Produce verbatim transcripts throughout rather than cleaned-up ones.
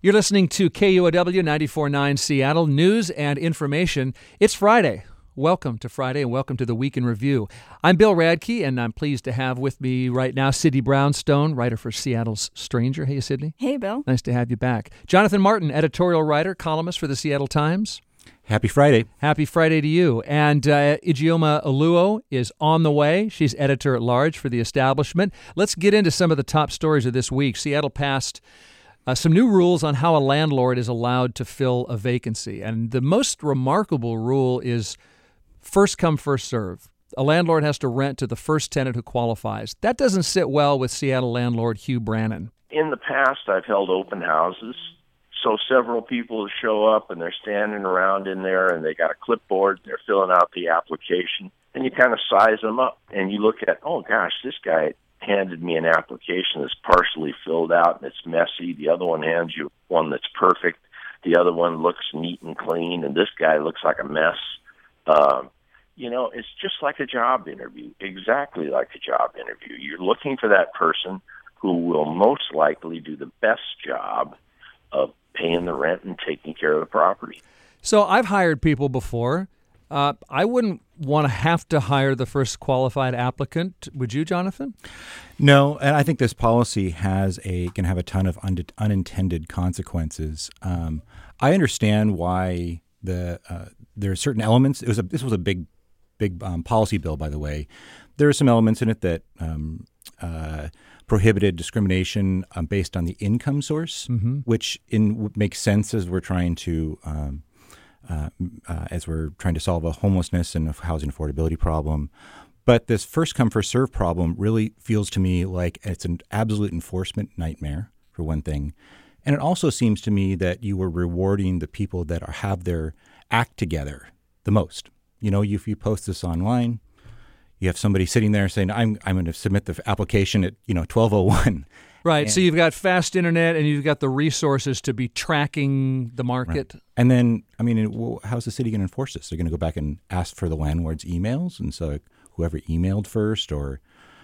You're listening to K U O W ninety-four point nine Seattle News and Information. It's Friday. Welcome to Friday and welcome to the Week in Review. I'm Bill Radke, and I'm pleased to have with me right now Sydney Brownstone, writer for Seattle's Stranger. Hey, Sydney. Hey, Bill. Nice to have you back. Jonathan Martin, editorial writer, columnist for the Seattle Times. Happy Friday. Happy Friday to you. And uh, Ijeoma Oluo is on the way. She's editor-at-large for The Establishment. Let's get into some of the top stories of this week. Seattle passed Uh, some new rules on how a landlord is allowed to fill a vacancy. And the most remarkable rule is first come, first serve. A landlord has to rent to the first tenant who qualifies. That doesn't sit well with Seattle landlord Hugh Brannon. In the past, I've held open houses. So several people show up and they're standing around in there and they got a clipboard. They're filling out the application. And you kind of size them up and you look at, oh, gosh, this guy handed me an application that's partially filled out and it's messy. The other one hands you one that's perfect. The other one looks neat and clean, and this guy looks like a mess. Um, you know, it's just like a job interview, exactly like a job interview. You're looking for that person who will most likely do the best job of paying the rent and taking care of the property. So I've hired people before. Uh, I wouldn't want to have to hire the first qualified applicant. Would you, Jonathan? No, and I think this policy has a can have a ton of un- unintended consequences. Um, I understand why the uh, there are certain elements. It was a this was a big, big um, policy bill, by the way. There are some elements in it that um, uh, prohibited discrimination um, based on the income source, mm-hmm. which in makes sense as we're trying to. Um, Uh, uh, as we're trying to solve a homelessness and a housing affordability problem. But this first come, first serve problem really feels to me like it's an absolute enforcement nightmare, for one thing. And it also seems to me that you were rewarding the people that are, have their act together the most. You know, if you post this online, you have somebody sitting there saying, I'm I'm going to submit the application at, you know, twelve oh one. Right. And, so you've got fast internet and you've got the resources to be tracking the market. Right. And then, I mean, well, how's the city going to enforce this? They're going to go back and ask for the landlord's emails. And so whoever emailed first or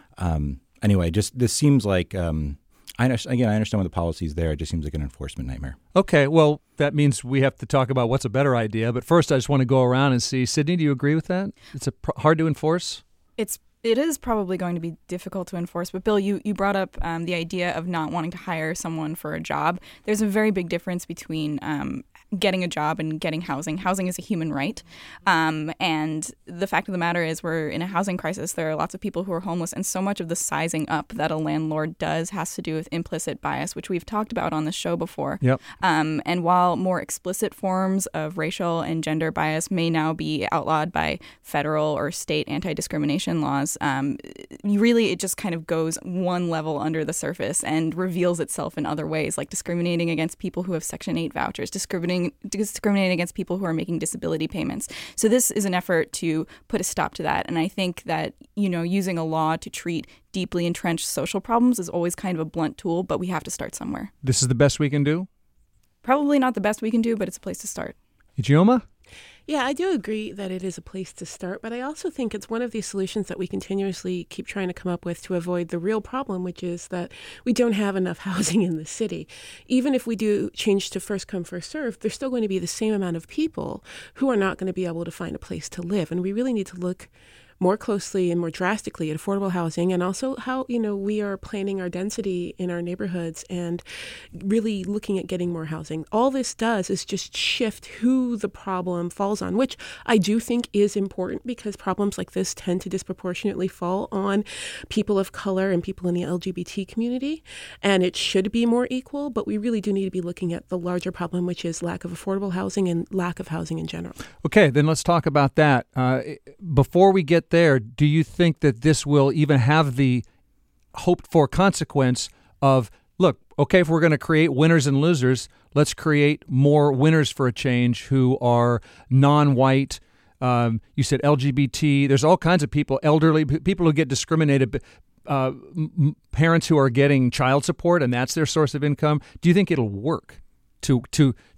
um, anyway, just this seems like, um, I again, I understand what the policy is there. It just seems like an enforcement nightmare. Okay. Well, that means we have to talk about what's a better idea. But first, I just want to go around and see. Sydney, do you agree with that? It's a pr- hard to enforce? It's It is probably going to be difficult to enforce. But, Bill, you, you brought up um, the idea of not wanting to hire someone for a job. There's a very big difference between um, getting a job and getting housing. Housing is a human right. Um, and the fact of the matter is we're in a housing crisis. There are lots of people who are homeless. And so much of the sizing up that a landlord does has to do with implicit bias, which we've talked about on the show before. Yep. Um, and while more explicit forms of racial and gender bias may now be outlawed by federal or state anti-discrimination laws, Um, really, it just kind of goes one level under the surface and reveals itself in other ways, like discriminating against people who have Section eight vouchers, discriminating discriminating against people who are making disability payments. So this is an effort to put a stop to that. And I think that, you know, using a law to treat deeply entrenched social problems is always kind of a blunt tool, but we have to start somewhere. This is the best we can do? Probably not the best we can do, but it's a place to start. Ijeoma? Yeah, I do agree that it is a place to start, but I also think it's one of these solutions that we continuously keep trying to come up with to avoid the real problem, which is that we don't have enough housing in the city. Even if we do change to first come, first serve, there's still going to be the same amount of people who are not going to be able to find a place to live. And we really need to look more closely and more drastically at affordable housing, and also how, you know, we are planning our density in our neighborhoods and really looking at getting more housing. All this does is just shift who the problem falls on, which I do think is important because problems like this tend to disproportionately fall on people of color and people in the L G B T community, and it should be more equal, but we really do need to be looking at the larger problem, which is lack of affordable housing and lack of housing in general. Okay, then let's talk about that. Uh, before we get there, do you think that this will even have the hoped-for consequence of, look, okay, if we're going to create winners and losers, let's create more winners for a change who are non-white. Um, you said L G B T. There's all kinds of people, elderly, people who get discriminated, uh, m- parents who are getting child support, and that's their source of income. Do you think it'll work to to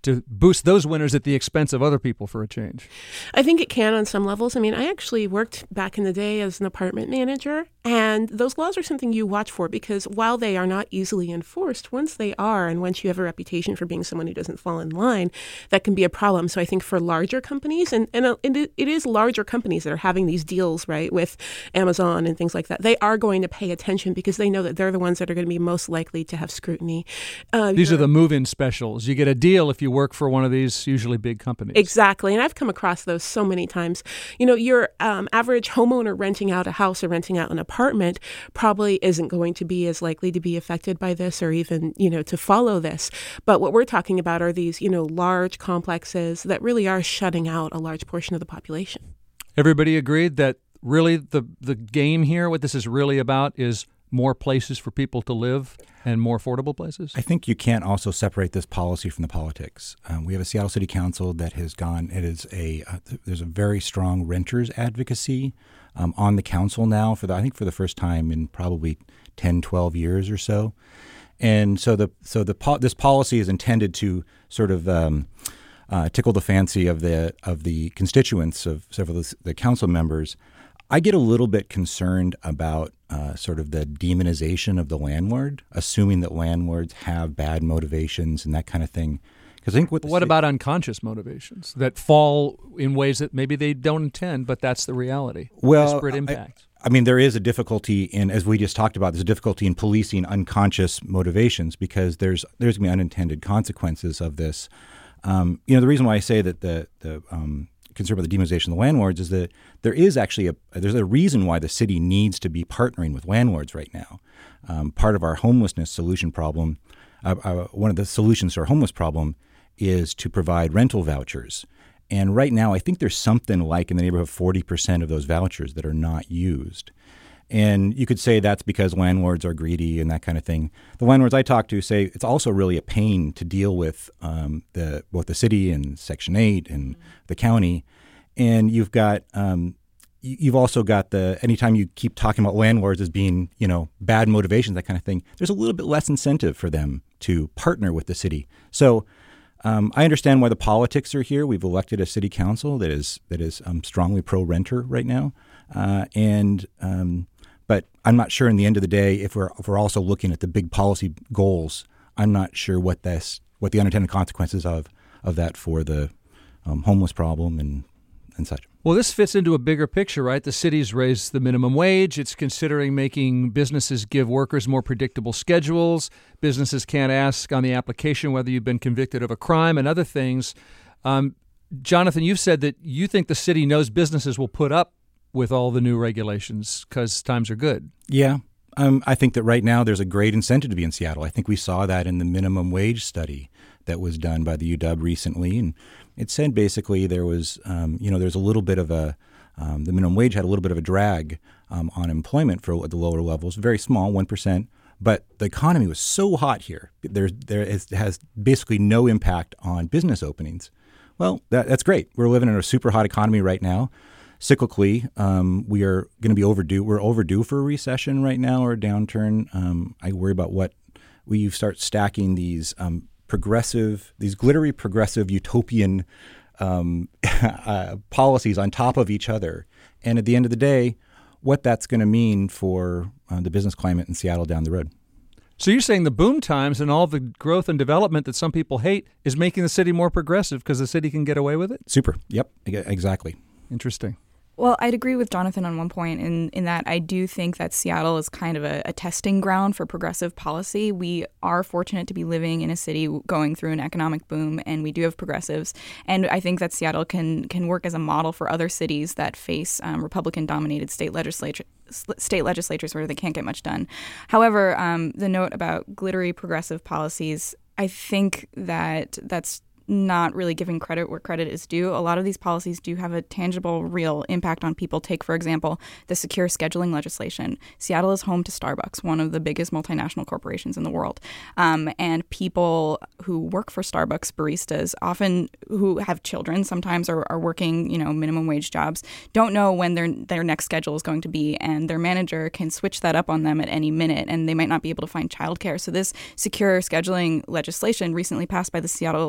to boost those winners at the expense of other people for a change. I think it can on some levels. I mean, I actually worked back in the day as an apartment manager, and those laws are something you watch for because while they are not easily enforced, once they are, and once you have a reputation for being someone who doesn't fall in line, that can be a problem. So I think for larger companies, and, and it, it is larger companies that are having these deals, right, with Amazon and things like that, they are going to pay attention because they know that they're the ones that are going to be most likely to have scrutiny. Uh, these are the move-in specials. You get a deal if you work for one of these usually big companies. Exactly. And I've come across those so many times. You know, your um, average homeowner renting out a house or renting out an apartment probably isn't going to be as likely to be affected by this or even, you know, to follow this. But what we're talking about are these, you know, large complexes that really are shutting out a large portion of the population. Everybody agreed that really the the game here, what this is really about, is more places for people to live and more affordable places? I think you can't also separate this policy from the politics. Um, we have a Seattle City Council that has gone, it is a, uh, there's a very strong renters advocacy um, on the council now for the, I think for the first time in probably ten, twelve years or so. And so the so the po- this policy is intended to sort of um, uh, tickle the fancy of the of the constituents of several of the, the council members. I get a little bit concerned about uh, sort of the demonization of the landlord, assuming that landlords have bad motivations and that kind of thing. Because I think what what city- about unconscious motivations that fall in ways that maybe they don't intend, but that's the reality? Well, disparate impact. I, I mean, there is a difficulty in, as we just talked about, there's a difficulty in policing unconscious motivations because there's there's going to be unintended consequences of this. Um, you know, the reason why I say that the the um, concern about the demonization of the landlords is that there is actually a there's a reason why the city needs to be partnering with landlords right now. Um, part of our homelessness solution problem, uh, uh, one of the solutions to our homeless problem is to provide rental vouchers. And right now, I think there's something like in the neighborhood of forty percent of those vouchers that are not used. And you could say that's because landlords are greedy and that kind of thing. The landlords I talk to say it's also really a pain to deal with um, the both the city and Section eight and the county. And you've got um, you've also got the anytime you keep talking about landlords as being, you know, bad motivations, that kind of thing, there's a little bit less incentive for them to partner with the city. So um, I understand why the politics are here. We've elected a city council that is that is um, strongly pro-renter right now, uh, and um, But I'm not sure in the end of the day, if we're if we're also looking at the big policy goals, I'm not sure what this what the unintended consequences of of that for the um, homeless problem and and such. Well, this fits into a bigger picture, right? The city's raised the minimum wage. It's considering making businesses give workers more predictable schedules. Businesses can't ask on the application whether you've been convicted of a crime and other things. Um, Jonathan, you've said that you think the city knows businesses will put up with all the new regulations because times are good. Yeah. Um, I think that right now there's a great incentive to be in Seattle. I think we saw that in the minimum wage study that was done by the U W recently. And it said basically there was, um, you know, there's a little bit of a, um, the minimum wage had a little bit of a drag um, on employment for the lower levels, very small, one percent. But the economy was so hot here. There's, there is, has basically no impact on business openings. Well, that, that's great. We're living in a super hot economy right now. Cyclically, um, we are going to be overdue. We're overdue for a recession right now or a downturn. Um, I worry about what we start stacking these um, progressive, these glittery progressive utopian um, uh, policies on top of each other. And at the end of the day, what that's going to mean for uh, the business climate in Seattle down the road. So you're saying the boom times and all the growth and development that some people hate is making the city more progressive because the city can get away with it? Super. Yep, exactly. Interesting. Well, I'd agree with Jonathan on one point in, in that I do think that Seattle is kind of a, a testing ground for progressive policy. We are fortunate to be living in a city going through an economic boom, and we do have progressives. And I think that Seattle can can work as a model for other cities that face um, Republican-dominated state legislature. state legislatures where they can't get much done. However, um, the note about glittery progressive policies, I think that that's not really giving credit where credit is due. A lot of these policies do have a tangible, real impact on people. Take, for example, the secure scheduling legislation. Seattle is home to Starbucks, one of the biggest multinational corporations in the world. Um, and people who work for Starbucks, baristas, often who have children, sometimes are, are working, you know, minimum wage jobs, don't know when their their next schedule is going to be, and their manager can switch that up on them at any minute, and they might not be able to find childcare. So this secure scheduling legislation recently passed by the Seattle City Council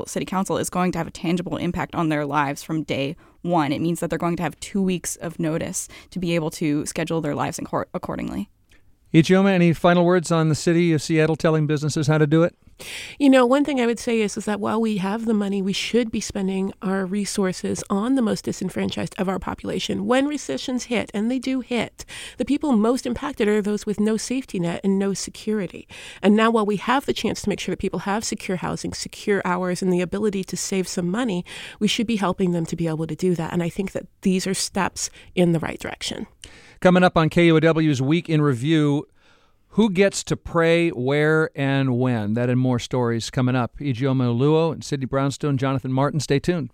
Council is going to have a tangible impact on their lives from day one. It means that they're going to have two weeks of notice to be able to schedule their lives in court accordingly. Ijeoma, any final words on the city of Seattle telling businesses how to do it? You know, one thing I would say is, is that while we have the money, we should be spending our resources on the most disenfranchised of our population. When recessions hit, and they do hit, the people most impacted are those with no safety net and no security. And now while we have the chance to make sure that people have secure housing, secure hours, and the ability to save some money, we should be helping them to be able to do that. And I think that these are steps in the right direction. Coming up on K U O W's Week in Review, who gets to pray, where, and when? That and more stories coming up. Ijeoma Oluo and Sydney Brownstone, Jonathan Martin. Stay tuned.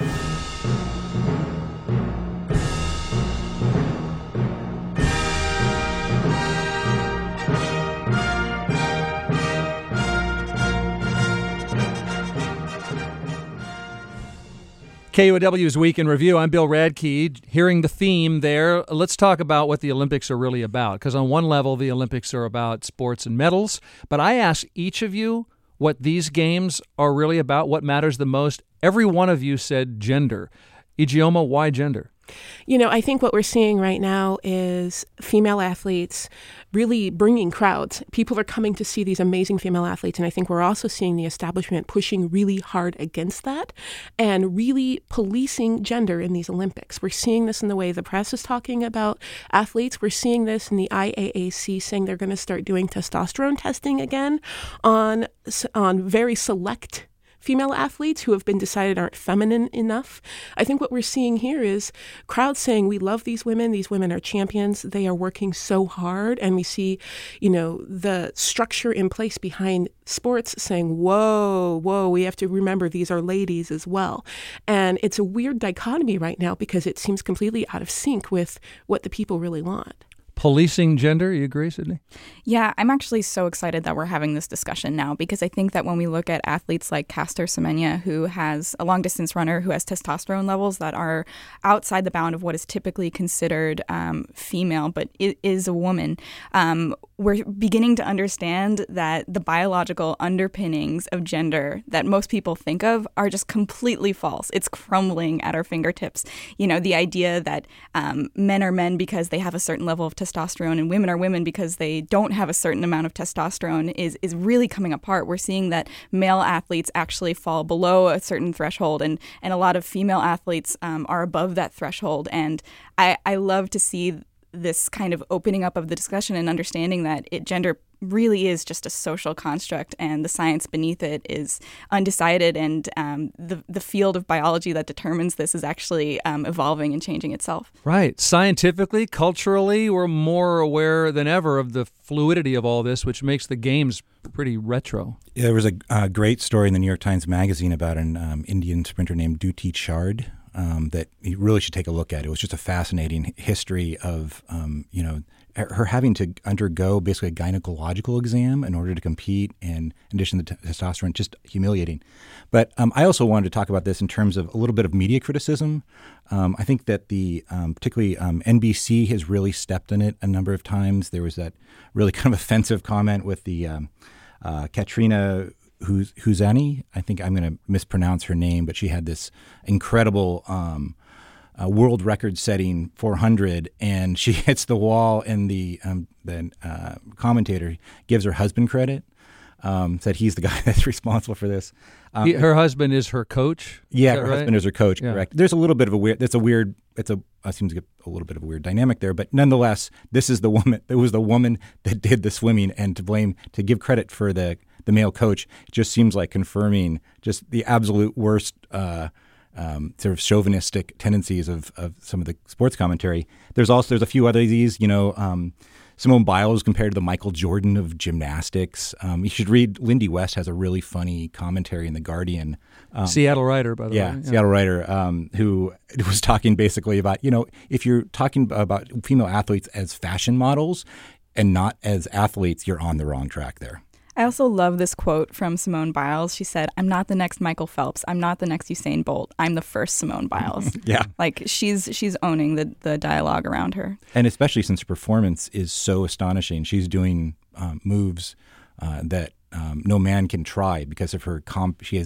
K U O W's Week in Review. I'm Bill Radke. Hearing the theme there, let's talk about what the Olympics are really about. Because on one level, the Olympics are about sports and medals. But I ask each of you what these games are really about, what matters the most. Every one of you said gender. Ijeoma, why gender? You know, I think what we're seeing right now is female athletes really bringing crowds. People are coming to see these amazing female athletes, and I think we're also seeing the establishment pushing really hard against that and really policing gender in these Olympics. We're seeing this in the way the press is talking about athletes. We're seeing this in the I A A C saying they're going to start doing testosterone testing again on on very select female athletes who have been decided aren't feminine enough. I think what we're seeing here is crowds saying, we love these women. These women are champions. They are working so hard. And we see, you know, the structure in place behind sports saying, whoa, whoa, we have to remember these are ladies as well. And it's a weird dichotomy right now because it seems completely out of sync with what the people really want. Policing gender, you agree, Sydney? Yeah, I'm actually so excited that we're having this discussion now because I think that when we look at athletes like Caster Semenya, who has a long-distance runner who has testosterone levels that are outside the bound of what is typically considered um, female, but it is a woman, um, we're beginning to understand that the biological underpinnings of gender that most people think of are just completely false. It's crumbling at our fingertips. You know, the idea that um, men are men because they have a certain level of testosterone and women are women because they don't have a certain amount of testosterone is is really coming apart. We're seeing that male athletes actually fall below a certain threshold, and, and a lot of female athletes um, are above that threshold. And I, I love to see this kind of opening up of the discussion and understanding that it, gender really is just a social construct and the science beneath it is undecided, and um, the the field of biology that determines this is actually um, evolving and changing itself. Right. Scientifically, culturally, we're more aware than ever of the fluidity of all this, which makes the games pretty retro. Yeah, there was a uh, great story in the New York Times Magazine about an um, Indian sprinter named Duti Chard um, that you really should take a look at. It was just a fascinating history of, um, you know, her having to undergo basically a gynecological exam in order to compete, and in addition to t- testosterone, just humiliating. But um, I also wanted to talk about this in terms of a little bit of media criticism. Um, I think that the um, particularly um, N B C has really stepped in it a number of times. There was that really kind of offensive comment with the um, uh, Katrina Huzani. I think I'm going to mispronounce her name, but she had this incredible um Uh, world record-setting four hundred, and she hits the wall, and the um, the uh, commentator gives her husband credit, um, said he's the guy that's responsible for this. Um, he, her husband is her coach? Yeah, is her right? husband is her coach, yeah. correct. There's a little bit of a weird, that's a weird, it's a, uh, seems to get a little bit of a weird dynamic there, but nonetheless, this is the woman, it was the woman that did the swimming, and to blame, to give credit for the, the male coach just seems like confirming just the absolute worst uh Um, sort of chauvinistic tendencies of, of some of the sports commentary. There's also there's a few other of these, you know, um, Simone Biles compared to the Michael Jordan of gymnastics. Um, you should read, Lindy West has a really funny commentary in The Guardian. Um, Seattle writer, by the yeah, way. Yeah, Seattle writer um, who was talking basically about, you know, if you're talking about female athletes as fashion models and not as athletes, you're on the wrong track there. I also love this quote from Simone Biles. She said, "I'm not the next Michael Phelps. I'm not the next Usain Bolt. I'm the first Simone Biles." Yeah. Like she's she's owning the, the dialogue around her. And especially since her performance is so astonishing. She's doing um, moves uh, that um, no man can try because of her comp. She has a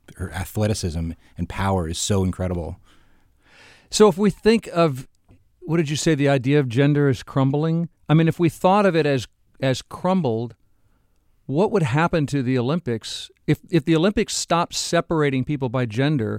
her athleticism and power is so incredible. So if we think of, what did you say, the idea of gender is crumbling? I mean, if we thought of it as as crumbled, what would happen to the Olympics if if the Olympics stopped separating people by gender?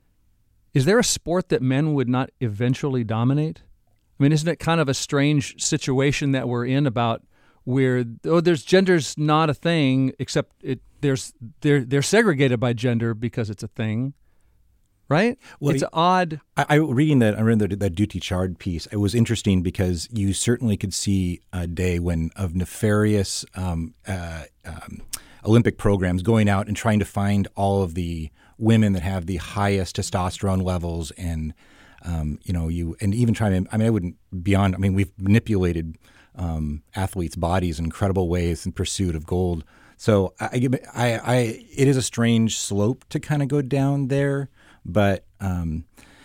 Is there a sport that men would not eventually dominate? I mean, isn't it kind of a strange situation that we're in about where, oh, there's gender's not a thing, except it there's they're they're segregated by gender because it's a thing, right? Well, it's odd. I, I reading that I read the, that Duty Chard piece. It was interesting because you certainly could see a day when of nefarious um, uh, um, Olympic programs going out and trying to find all of the women that have the highest testosterone levels, and um, you know, you and even trying to. I mean, I wouldn't beyond. I mean, we've manipulated um, athletes' bodies in incredible ways in pursuit of gold. So, I, I, I it is a strange slope to kind of go down there, but um,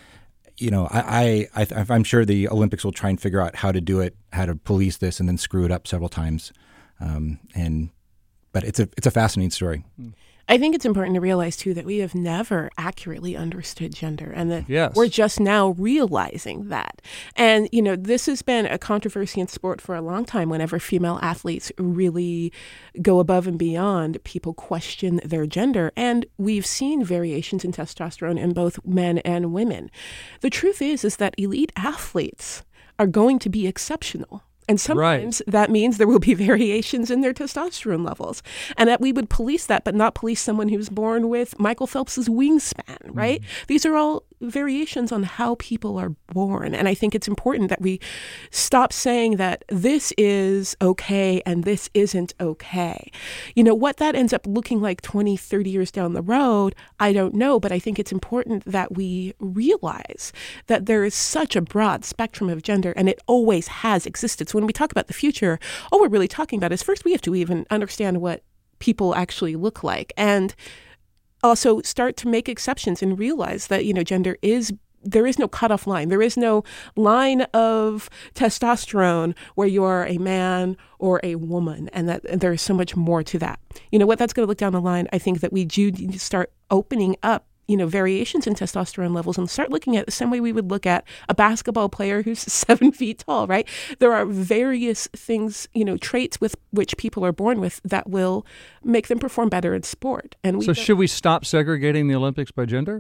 you know, I, I, I, I'm sure the Olympics will try and figure out how to do it, how to police this, and then screw it up several times. Um, and but it's a it's a fascinating story. I think it's important to realize, too, that we have never accurately understood gender, and that yes. we're just now realizing that. And, you know, this has been a controversy in sport for a long time. Whenever female athletes really go above and beyond, people question their gender. And we've seen variations in testosterone in both men and women. The truth is, is that elite athletes are going to be exceptional. And sometimes right. that means there will be variations in their testosterone levels, and that we would police that, but not police someone who's born with Michael Phelps's wingspan, right? Mm-hmm. These are all variations on how people are born. And I think it's important that we stop saying that this is okay and this isn't okay. You know, what that ends up looking like twenty, thirty years down the road, I don't know, but I think it's important that we realize that there is such a broad spectrum of gender, and it always has existed. So when we talk about the future, all we're really talking about is first we have to even understand what people actually look like, and also start to make exceptions and realize that, you know, gender is, there is no cutoff line. There is no line of testosterone where you are a man or a woman, and that and there is so much more to that. You know what that's going to look down the line? I think that we do need to start opening up, you know, variations in testosterone levels and start looking at it the same way we would look at a basketball player who's seven feet tall, right? There are various things, you know, traits with which people are born with that will make them perform better in sport. And we so should we stop segregating the Olympics by gender?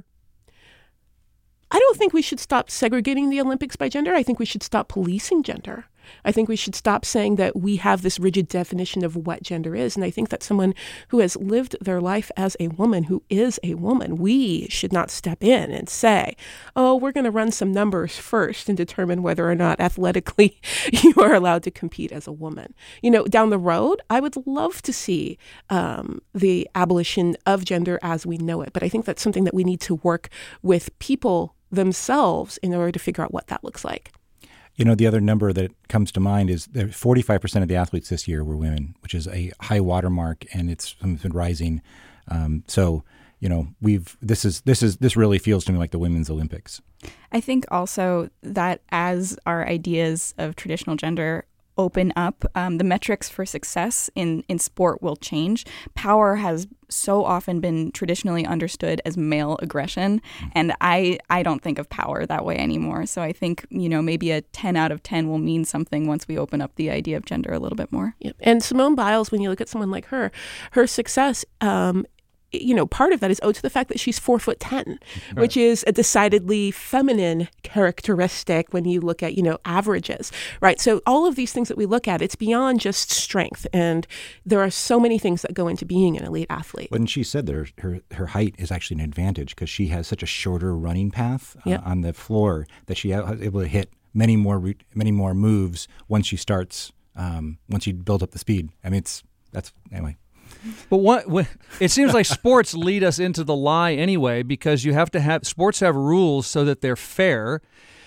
I don't think we should stop segregating the Olympics by gender. I think we should stop policing gender. I think we should stop saying that we have this rigid definition of what gender is. And I think that someone who has lived their life as a woman, who is a woman, we should not step in and say, oh, we're going to run some numbers first and determine whether or not athletically you are allowed to compete as a woman. You know, down the road, I would love to see um, the abolition of gender as we know it. But I think that's something that we need to work with people themselves in order to figure out what that looks like. You know, the other number that comes to mind is that forty-five percent of the athletes this year were women, which is a high watermark, and it's been rising. Um, so, you know, we've this is this is this really feels to me like the Women's Olympics. I think also that as our ideas of traditional gender open up, um, the metrics for success in, in sport will change. Power has so often been traditionally understood as male aggression, and I, I don't think of power that way anymore. So I think, you know, maybe a ten out of ten will mean something once we open up the idea of gender a little bit more. Yep. And Simone Biles, when you look at someone like her, her success um, you know, part of that is owed to the fact that she's four foot ten, right, which is a decidedly feminine characteristic when you look at, you know, averages, right? So all of these things that we look at, it's beyond just strength. And there are so many things that go into being an elite athlete. When she said that her, her, her height is actually an advantage because she has such a shorter running path uh, yep. on the floor that she was able to hit many more many more moves once she starts, um, once you build up the speed. I mean, it's, that's, anyway. But what, what it seems like sports lead us into the lie anyway, because you have to have sports have rules so that they're fair,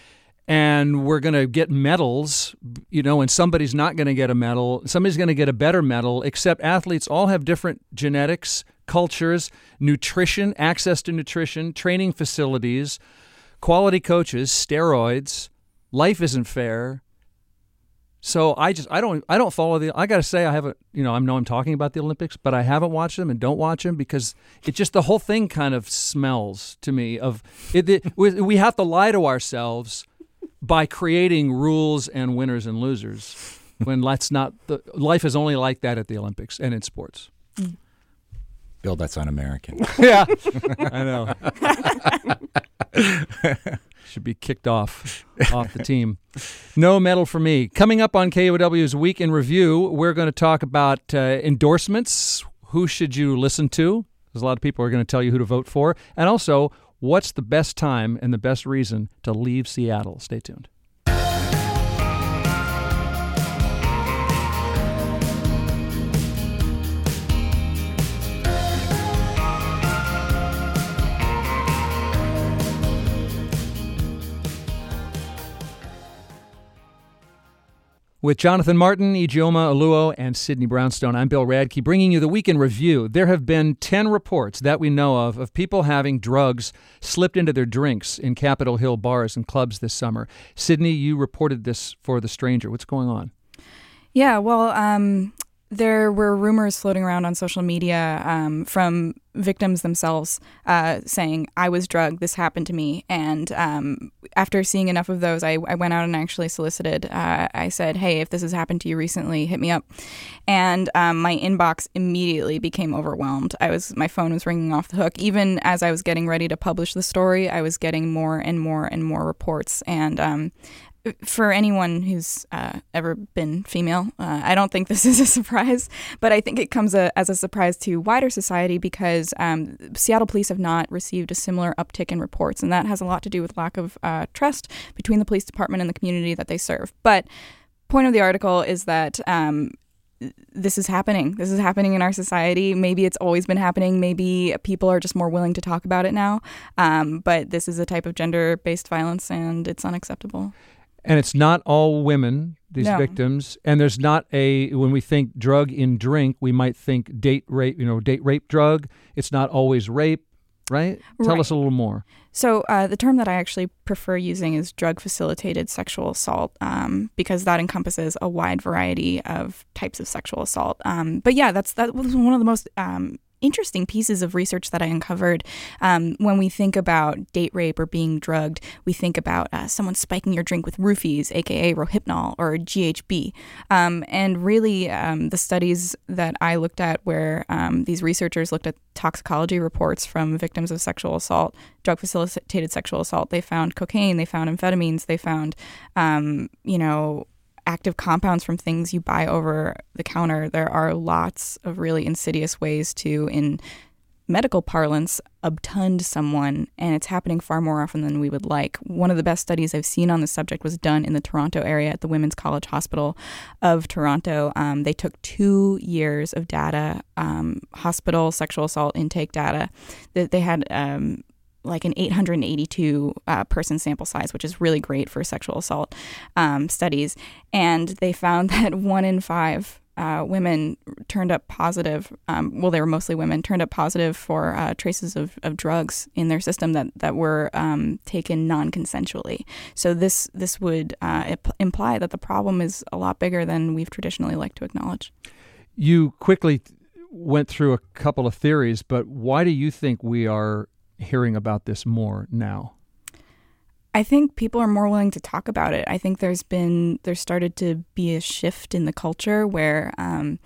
and we're going to get medals, you know, and somebody's not going to get a medal, somebody's going to get a better medal. Except athletes all have different genetics, cultures, nutrition, access to nutrition, training facilities, quality coaches, steroids. Life isn't fair. So I just I don't I don't follow the. I got to say I haven't. You know I know I'm talking about the Olympics, but I haven't watched them and don't watch them because it just the whole thing kind of smells to me of it. it we, we have to lie to ourselves by creating rules and winners and losers when that's not the life is only like that at the Olympics and in sports. Bill, that's un-American. Yeah, I know. Should be kicked off off the team. No medal for me. Coming up on K O W's Week in Review, we're going to talk about uh, endorsements. Who should you listen to? There's a lot of people who are going to tell you who to vote for. And also, what's the best time and the best reason to leave Seattle? Stay tuned. With Jonathan Martin, Ijeoma Oluo, and Sydney Brownstone, I'm Bill Radke, bringing you the Week in Review. There have been ten reports that we know of of people having drugs slipped into their drinks in Capitol Hill bars and clubs this summer. Sydney, you reported this for The Stranger. What's going on? Yeah, well, um, there were rumors floating around on social media um, from victims themselves uh, saying, I was drugged, this happened to me. And um, after seeing enough of those, I, I went out and actually solicited. Uh, I said, hey, if this has happened to you recently, hit me up. And um, my inbox immediately became overwhelmed. I was my phone was ringing off the hook. Even as I was getting ready to publish the story, I was getting more and more and more reports. And um, for anyone who's uh, ever been female, uh, I don't think this is a surprise, but I think it comes a, as a surprise to wider society because um, Seattle police have not received a similar uptick in reports, and that has a lot to do with lack of uh, trust between the police department and the community that they serve. But point of the article is that um, this is happening. This is happening in our society. Maybe it's always been happening. Maybe people are just more willing to talk about it now, um, but this is a type of gender-based violence, and it's unacceptable. And it's not all women, these No. victims. And there's not a, when we think drug in drink, we might think date rape, you know, date rape drug. It's not always rape, right? Tell Right. us a little more. So uh, the term that I actually prefer using is drug-facilitated sexual assault um, because that encompasses a wide variety of types of sexual assault. Um, but yeah, that's that was one of the most um, interesting pieces of research that I uncovered. Um, when we think about date rape or being drugged, we think about uh, someone spiking your drink with roofies, aka Rohypnol or G H B. Um, and really, um, the studies that I looked at where um, these researchers looked at toxicology reports from victims of sexual assault, drug-facilitated sexual assault, they found cocaine, they found amphetamines, they found, um, you know, active compounds from things you buy over the counter. There are lots of really insidious ways to, in medical parlance, obtund someone, and it's happening far more often than we would like. One of the best studies I've seen on this subject was done in the Toronto area at the Women's College Hospital of Toronto. Um, they took two years of data, um, hospital sexual assault intake data. That they had um, like an eight hundred eighty-two uh, person sample size, which is really great for sexual assault um, studies. And they found that one in five uh, women turned up positive. Um, well, they were mostly women, turned up positive for uh, traces of, of drugs in their system that that were um, taken non-consensually. So this this would uh, imp- imply that the problem is a lot bigger than we've traditionally liked to acknowledge. You quickly went through a couple of theories, but why do you think we are hearing about this more now? I think people are more willing to talk about it. I think there's been, there's started to be a shift in the culture where um,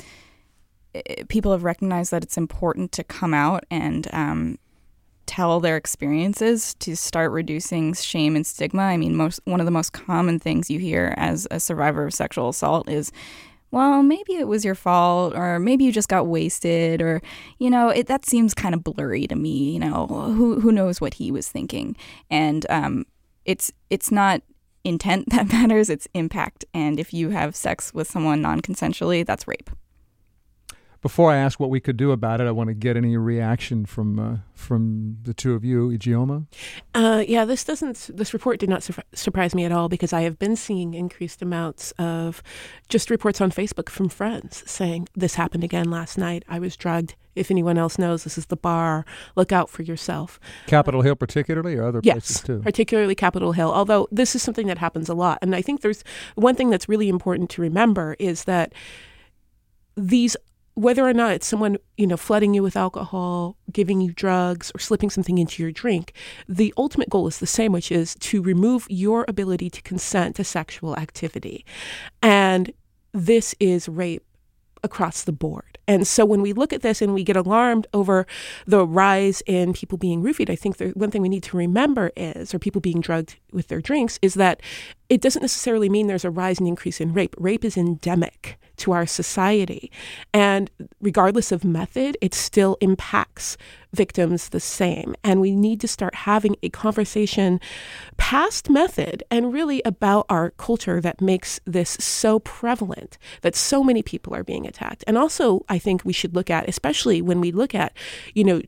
it, people have recognized that it's important to come out and um, tell their experiences to start reducing shame and stigma. I mean, most one of the most common things you hear as a survivor of sexual assault is, well, maybe it was your fault, or maybe you just got wasted, or, you know, it, that seems kind of blurry to me. You know, who who knows what he was thinking? And um, it's it's not intent that matters, it's impact. And if you have sex with someone non-consensually, that's rape. Before I ask what we could do about it, I want to get any reaction from uh, from the two of you. Ijeoma? Uh, yeah, this doesn't. This report did not sur- surprise me at all because I have been seeing increased amounts of just reports on Facebook from friends saying this happened again last night. I was drugged. If anyone else knows, this is the bar. Look out for yourself. Capitol Hill particularly, or other yes, places too? Particularly Capitol Hill, although this is something that happens a lot. And I think there's one thing that's really important to remember is that these, whether or not it's someone, you know, flooding you with alcohol, giving you drugs, or slipping something into your drink, the ultimate goal is the same, which is to remove your ability to consent to sexual activity. And this is rape across the board. And so when we look at this and we get alarmed over the rise in people being roofied, I think the one thing we need to remember is, or people being drugged with their drinks, is that it doesn't necessarily mean there's a rise and increase in rape. Rape is endemic to our society. And regardless of method, it still impacts victims the same. And we need to start having a conversation past method and really about our culture that makes this so prevalent, that so many people are being attacked. And also, I think we should look at, especially when we look at, you know,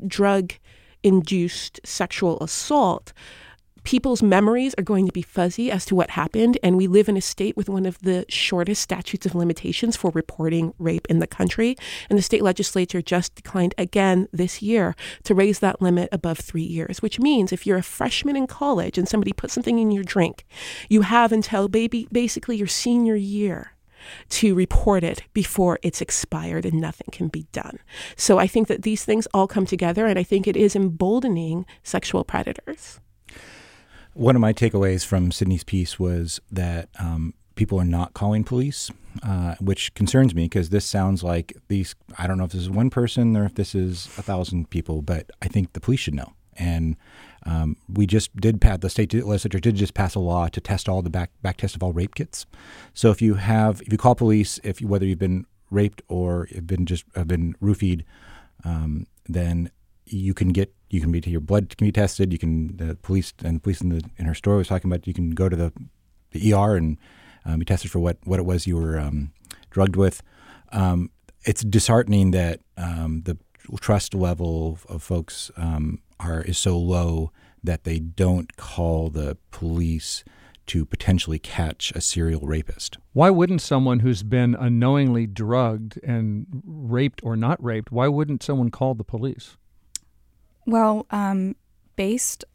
drug-induced sexual assault, people's memories are going to be fuzzy as to what happened, and we live in a state with one of the shortest statutes of limitations for reporting rape in the country. And the state legislature just declined again this year to raise that limit above three years, which means if you're a freshman in college and somebody puts something in your drink, you have until baby, basically your senior year to report it before it's expired and nothing can be done. So I think that these things all come together, and I think it is emboldening sexual predators. One of my takeaways from Sydney's piece was that um, people are not calling police, uh, which concerns me because this sounds like these, I don't know if this is one person or if this is a thousand people, but I think the police should know. And um, we just did pass, the state legislature did just pass a law to test all the back back test of all rape kits. So if you have, if you call police, if you, whether you've been raped or have been just have been roofied, um, then you can get, you can be, your blood can be tested. You can, the police and the police in the in her story was talking about, you can go to the, the E R and um, be tested for what, what it was you were um, drugged with. Um, it's disheartening that um, the trust level of, of folks um, are is so low that they don't call the police to potentially catch a serial rapist. Why wouldn't someone who's been unknowingly drugged and raped or not raped, why wouldn't someone call the police? Well, um, based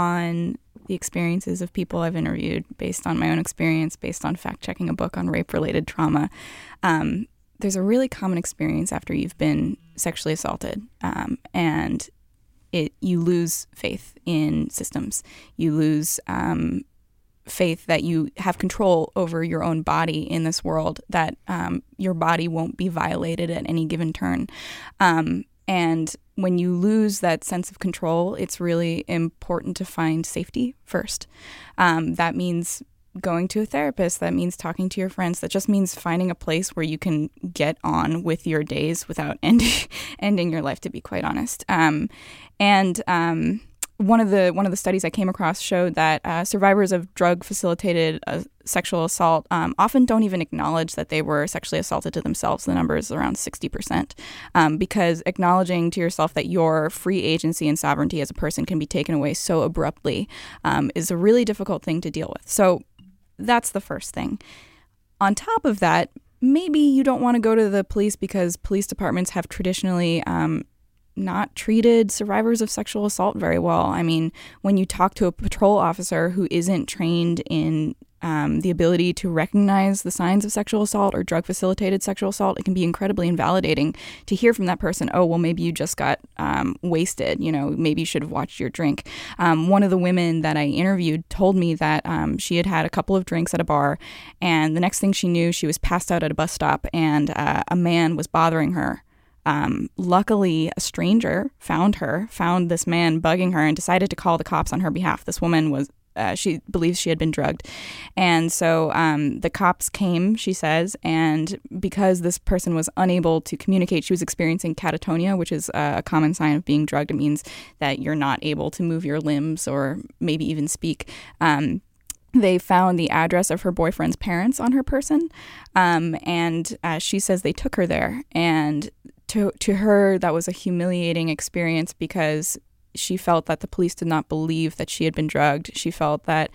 on the experiences of people I've interviewed, based on my own experience, based on fact-checking a book on rape-related trauma, um, there's a really common experience after you've been sexually assaulted, um, and it you lose faith in systems. You lose um, faith that you have control over your own body in this world, that um, your body won't be violated at any given turn. Um, and when you lose that sense of control, it's really important to find safety first. Um, that means going to a therapist. That means talking to your friends. That just means finding a place where you can get on with your days without ending ending your life, to be quite honest. Um, and um, one of the one of the studies I came across showed that uh, survivors of drug-facilitated uh, sexual assault um, often don't even acknowledge that they were sexually assaulted to themselves. The number is around sixty percent, um, because acknowledging to yourself that your free agency and sovereignty as a person can be taken away so abruptly um, is a really difficult thing to deal with. So that's the first thing. On top of that, maybe you don't want to go to the police because police departments have traditionally um, not treated survivors of sexual assault very well. I mean, when you talk to a patrol officer who isn't trained in um, the ability to recognize the signs of sexual assault or drug-facilitated sexual assault, it can be incredibly invalidating to hear from that person, oh, well, maybe you just got um, wasted. You know, maybe you should have watched your drink. Um, one of the women that I interviewed told me that um, she had had a couple of drinks at a bar, and the next thing she knew, she was passed out at a bus stop, and uh, a man was bothering her. Um, luckily, a stranger found her, found this man bugging her, and decided to call the cops on her behalf. This woman was, uh, she believes she had been drugged. And so um, the cops came, she says, and because this person was unable to communicate, she was experiencing catatonia, which is uh, a common sign of being drugged. It means that you're not able to move your limbs or maybe even speak. Um, They found the address of her boyfriend's parents on her person, um, and uh, she says they took her there. And to to her, that was a humiliating experience because she felt that the police did not believe that she had been drugged. She felt that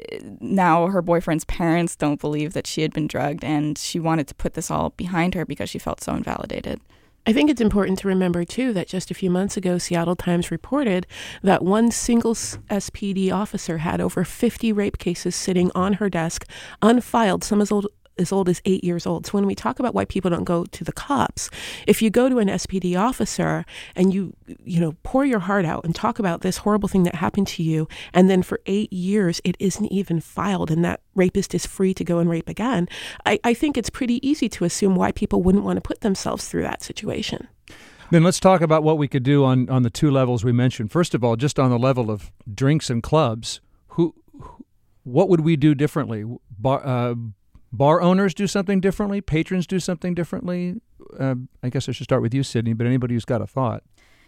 now her boyfriend's parents don't believe that she had been drugged, and she wanted to put this all behind her because she felt so invalidated. I think it's important to remember, too, that just a few months ago, Seattle Times reported that one single S P D officer had over fifty rape cases sitting on her desk, unfiled, some as old as old as eight years old. So when we talk about why people don't go to the cops, if you go to an S P D officer and you, you know, pour your heart out and talk about this horrible thing that happened to you, and then for eight years it isn't even filed and that rapist is free to go and rape again, I, I think it's pretty easy to assume why people wouldn't want to put themselves through that situation. Then let's talk about what we could do on, on the two levels we mentioned. First of all, just on the level of drinks and clubs, who, who what would we do differently? Bar, uh, Bar owners do something differently? Patrons do something differently? Uh, I guess I should start with you, Sydney, but anybody who's got a thought.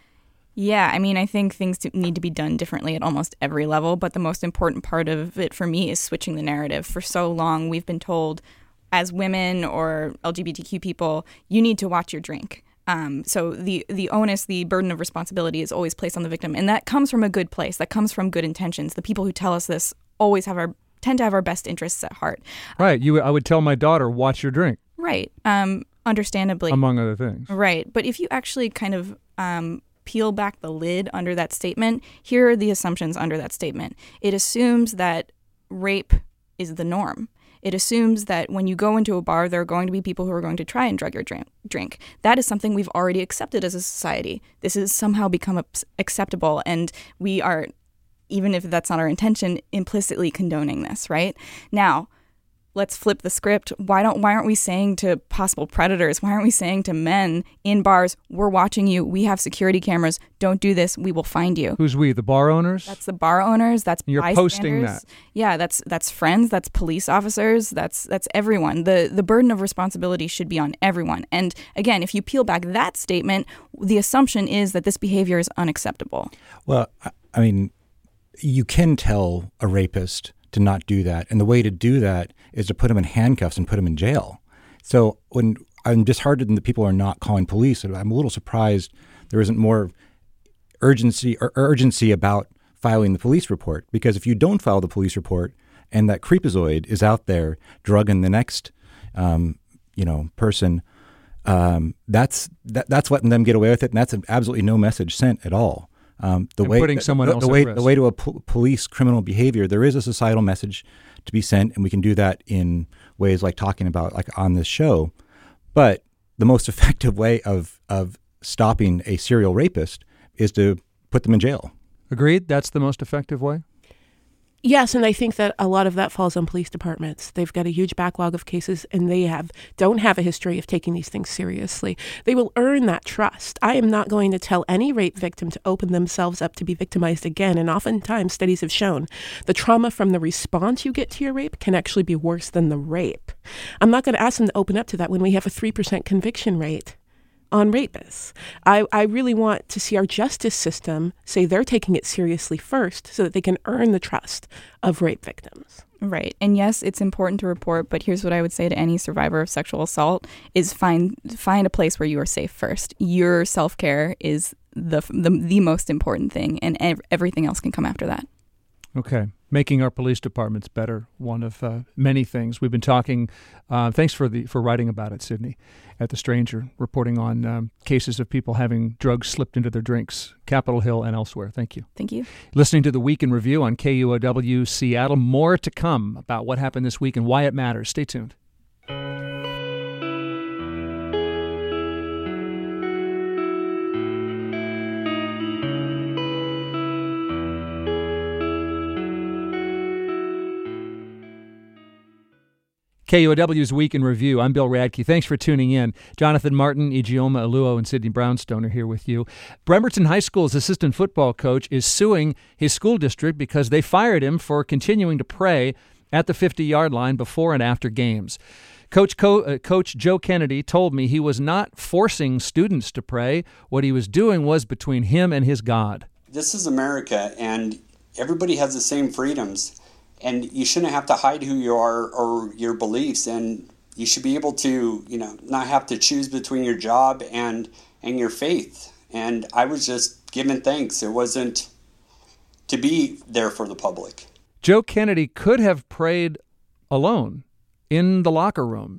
Yeah, I mean, I think things need to be done differently at almost every level, but the most important part of it for me is switching the narrative. For so long, we've been told as women or L G B T Q people, you need to watch your drink. Um, so the the onus, the burden of responsibility is always placed on the victim, and that comes from a good place. That comes from good intentions. The people who tell us this always have our tend to have our best interests at heart. Right. You, I would tell my daughter, watch your drink. Right. Um, understandably. Among other things. Right. But if you actually kind of um, peel back the lid under that statement, here are the assumptions under that statement. It assumes that rape is the norm. It assumes that when you go into a bar, there are going to be people who are going to try and drug your drink. drink. That is something we've already accepted as a society. This has somehow become acceptable, and we are, even if that's not our intention, implicitly condoning this, right? Now, let's flip the script. Why don't why aren't we saying to possible predators, why aren't we saying to men in bars, we're watching you, we have security cameras, don't do this, we will find you. Who's we, the bar owners? That's the bar owners, that's You're bystanders. posting that. Yeah, that's that's friends, that's police officers, that's that's everyone. The the burden of responsibility should be on everyone. And again, if you peel back that statement, the assumption is that this behavior is unacceptable. Well, I mean, you can tell a rapist to not do that. And the way to do that is to put him in handcuffs and put him in jail. So when I'm disheartened that people are not calling police, I'm a little surprised there isn't more urgency or urgency about filing the police report. Because if you don't file the police report and that creepazoid is out there drugging the next, um, you know, person, um, that's that, that's letting them get away with it. And that's absolutely no message sent at all. Um, the and way putting someone the, else the at way risk. the way to a po- police criminal behavior, there is a societal message to be sent, and we can do that in ways like talking about like on this show. But the most effective way of of stopping a serial rapist is to put them in jail. Agreed? That's the most effective way? Yes, and I think that a lot of that falls on police departments. They've got a huge backlog of cases, and they have don't have a history of taking these things seriously. They will earn that trust. I am not going to tell any rape victim to open themselves up to be victimized again, and oftentimes studies have shown the trauma from the response you get to your rape can actually be worse than the rape. I'm not going to ask them to open up to that when we have a three percent conviction rate on rapists. I, I really want to see our justice system say they're taking it seriously first so that they can earn the trust of rape victims. Right. And yes, it's important to report, but here's what I would say to any survivor of sexual assault is find find a place where you are safe first. Your self-care is the the, the most important thing, and ev- everything else can come after that. Okay. Making our police departments better, one of uh, many things. We've been talking, uh, thanks for the for writing about it, Sydney, at The Stranger, reporting on um, cases of people having drugs slipped into their drinks, Capitol Hill and elsewhere. Thank you. Thank you. Listening to The Week in Review on K U O W Seattle. More to come about what happened this week and why it matters. Stay tuned. K U O W's Week in Review. I'm Bill Radke. Thanks for tuning in. Jonathan Martin, Ijeoma Oluo, and Sydney Brownstone are here with you. Bremerton High School's assistant football coach is suing his school district because they fired him for continuing to pray at the fifty-yard line before and after games. Coach, Co- uh, Coach Joe Kennedy told me he was not forcing students to pray. What he was doing was between him and his God. This is America, and everybody has the same freedoms. And you shouldn't have to hide who you are or your beliefs, and you should be able to, you know, not have to choose between your job and and your faith. And I was just giving thanks. It wasn't to be there for the public. Joe Kennedy could have prayed alone in the locker room.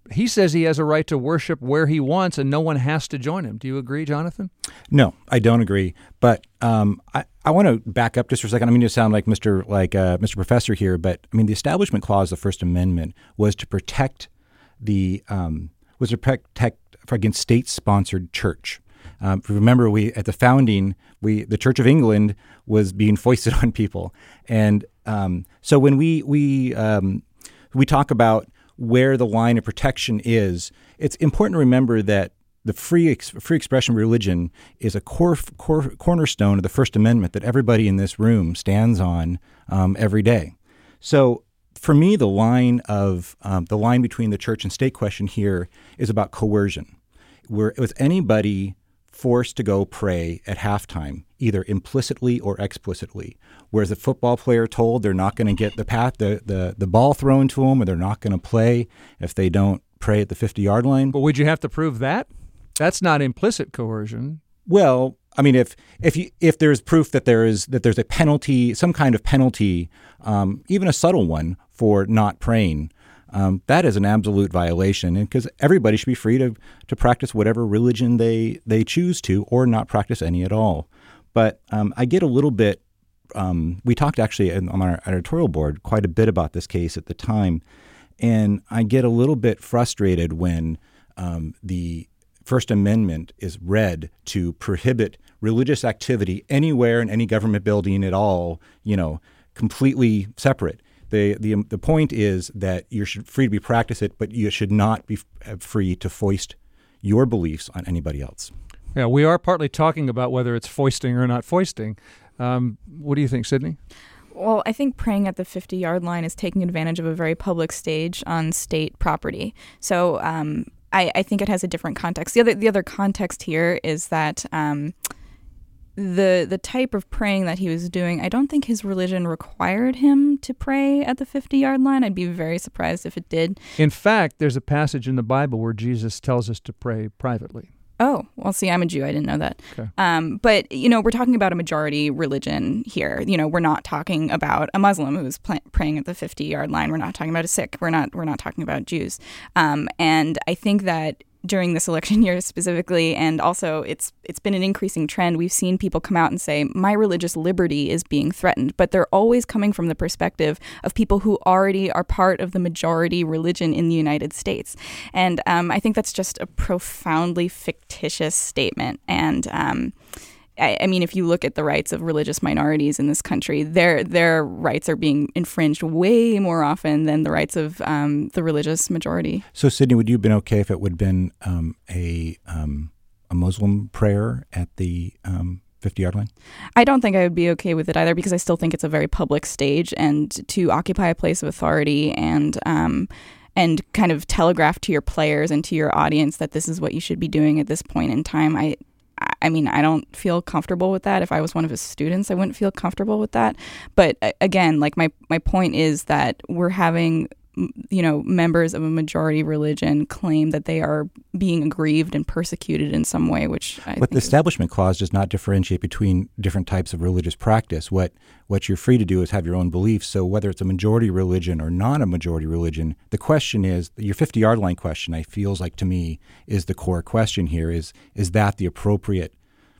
he says he has a right to worship where he wants and no one has to join him. Do you agree, Jonathan? No, I don't agree. But um, I, I want to back up just for a second. I mean to sound like Mister like uh, Mister Professor here, but I mean the Establishment Clause of the First Amendment was to protect the um, was to protect against state-sponsored church. Um, remember, we at the founding, we the Church of England was being foisted on people, and um, so when we we um, we talk about where the line of protection is, it's important to remember that the free ex- free expression of religion is a core, core cornerstone of the First Amendment that everybody in this room stands on um, every day. So, for me, the line of um, the line between the church and state question here is about coercion. Where was anybody forced to go pray at halftime, either implicitly or explicitly? Whereas a football player told they're not going to get the path, the, the the ball thrown to them, or they're not going to play if they don't pray at the fifty-yard line. But would you have to prove that? That's not implicit coercion. Well, I mean, if if you, if there's proof that there is that there's a penalty, some kind of penalty, um, even a subtle one for not praying, um, that is an absolute violation. And because everybody should be free to to practice whatever religion they they choose to, or not practice any at all. But um, I get a little bit. Um, we talked actually on our editorial board quite a bit about this case at the time, and I get a little bit frustrated when um, the First Amendment is read to prohibit religious activity anywhere in any government building at all, you know, completely separate. The the the point is that you're free to be practice it, but you should not be free to foist your beliefs on anybody else. Yeah, we are partly talking about whether it's foisting or not foisting. Um, what do you think, Sydney? Well, I think praying at the fifty-yard line is taking advantage of a very public stage on state property. So um, I, I think it has a different context. The other the other context here is that um, the the type of praying that he was doing, I don't think his religion required him to pray at the fifty-yard line. I'd be very surprised if it did. In fact, there's a passage in the Bible where Jesus tells us to pray privately. Oh, well, see, I'm a Jew. I didn't know that. Okay. Um, but, you know, we're talking about a majority religion here. You know, we're not talking about a Muslim who's pl- praying at the fifty-yard line. We're not talking about a Sikh. We're not we're not talking about Jews. Um, and I think that during this election year specifically, and also it's it's been an increasing trend, we've seen people come out and say, my religious liberty is being threatened. But they're always coming from the perspective of people who already are part of the majority religion in the United States. And um, I think that's just a profoundly fictitious statement. And um, I, I mean, if you look at the rights of religious minorities in this country, their their rights are being infringed way more often than the rights of um, the religious majority. So, Sydney, would you have been okay if it would have been um, a um, a Muslim prayer at the um, fifty-yard line? I don't think I would be okay with it either, because I still think it's a very public stage, and to occupy a place of authority and um, and kind of telegraph to your players and to your audience that this is what you should be doing at this point in time, I. I mean, I don't feel comfortable with that. If I was one of his students, I wouldn't feel comfortable with that. But again, like my, my point is that we're having, you know, members of a majority religion claim that they are being aggrieved and persecuted in some way, which I But think the Establishment Clause does not differentiate between different types of religious practice. What what you're free to do is have your own beliefs. So whether it's a majority religion or not a majority religion, the question is, your fifty-yard line question, I feels like to me, is the core question here. Is is that the appropriate